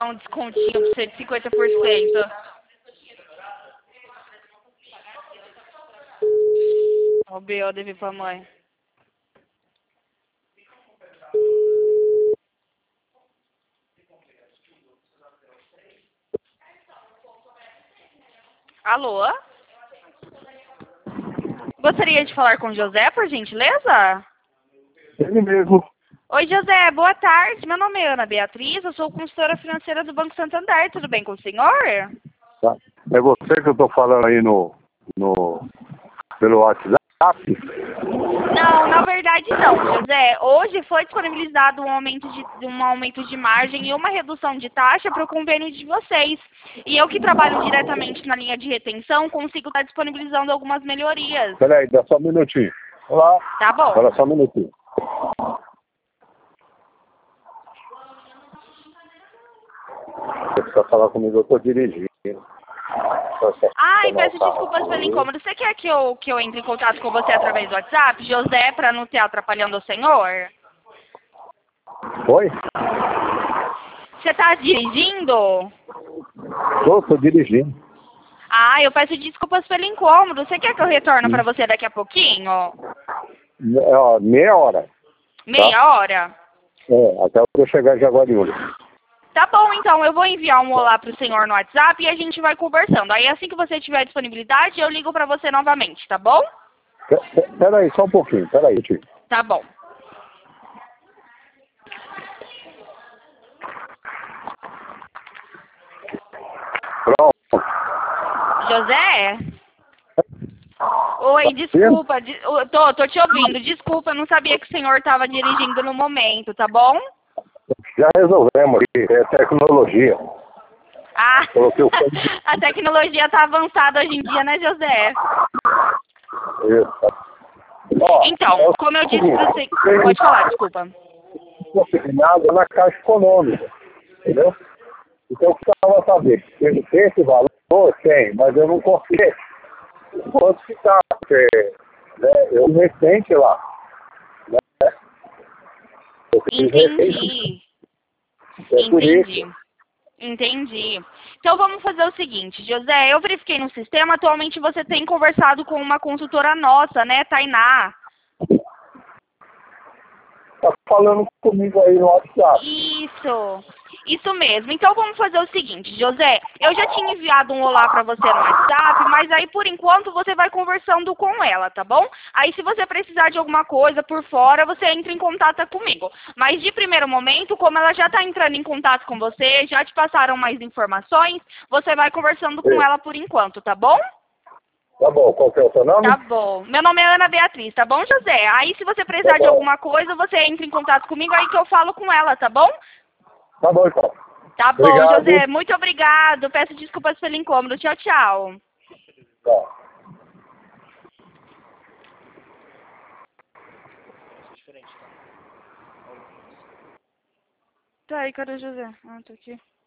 um descontinho pra você de 50%. Ó, o B.O. deve pra mãe. Alô? Gostaria de falar com o José, por gentileza? Ele mesmo. Oi, José, boa tarde. Meu nome é Ana Beatriz, eu sou consultora financeira do Banco Santander. Tudo bem com o senhor? Tá? É você que eu tô falando aí pelo WhatsApp? Não, na verdade não, José. Hoje foi disponibilizado um aumento de margem e uma redução de taxa para o convênio de vocês. E eu que trabalho diretamente na linha de retenção consigo estar disponibilizando algumas melhorias. Peraí, dá só um minutinho. Olá. Tá bom. Espera só um minutinho. Você precisa falar comigo, eu tô dirigindo. Ai, peço desculpas pelo incômodo. Você quer que eu entre em contato com você através do WhatsApp, José, para não estar atrapalhando o senhor? Oi? Você está dirigindo? Tô dirigindo. Ah, eu peço desculpas pelo incômodo. Você quer que eu retorne para você daqui a pouquinho? Ó, meia hora. Meia hora? É, até eu chegar em Jaguariúna. Tá bom, então. Eu vou enviar um olá pro senhor no WhatsApp e a gente vai conversando. Aí, assim que você tiver disponibilidade, eu ligo para você novamente, tá bom? Peraí, só um pouquinho. Peraí, tio. Tá bom. Pronto. José? Oi, desculpa. Tô te ouvindo. Desculpa, eu não sabia que o senhor estava dirigindo no momento, tá bom? Já resolvemos aqui. É tecnologia. Ah, Coloquei o a tecnologia tá avançada hoje em dia, né, José? Isso. Ó, Então, como eu disse pra você... Pode falar, desculpa. Consignado na Caixa Econômica, entendeu? Então eu precisava saber, ele tem esse valor? Tem, mas eu não confio quanto que tá, porque né, eu recente lá, né? Eu fiz recente, Entendi. por Entendi. isso. Entendi. Então vamos fazer o seguinte, José, eu verifiquei no sistema, atualmente você tem conversado com uma consultora nossa, né, Tainá? Tá falando comigo aí no WhatsApp. Isso mesmo. Então vamos fazer o seguinte, José, eu já tinha enviado um olá para você no WhatsApp, mas aí por enquanto você vai conversando com ela, tá bom? Aí se você precisar de alguma coisa por fora, você entra em contato comigo. Mas de primeiro momento, como ela já está entrando em contato com você, já te passaram mais informações, você vai conversando com ela por enquanto, tá bom? Tá bom, qual que é o seu nome? Tá bom. Meu nome é Ana Beatriz, tá bom, José? Aí se você precisar de alguma coisa, você entra em contato comigo aí que eu falo com ela, tá bom? Tá bom, então. Tá bom, Obrigado. José. Muito obrigado. Peço desculpas pelo incômodo. Tchau, tchau. Tá. Tá aí, cadê o José? Ah, tô aqui.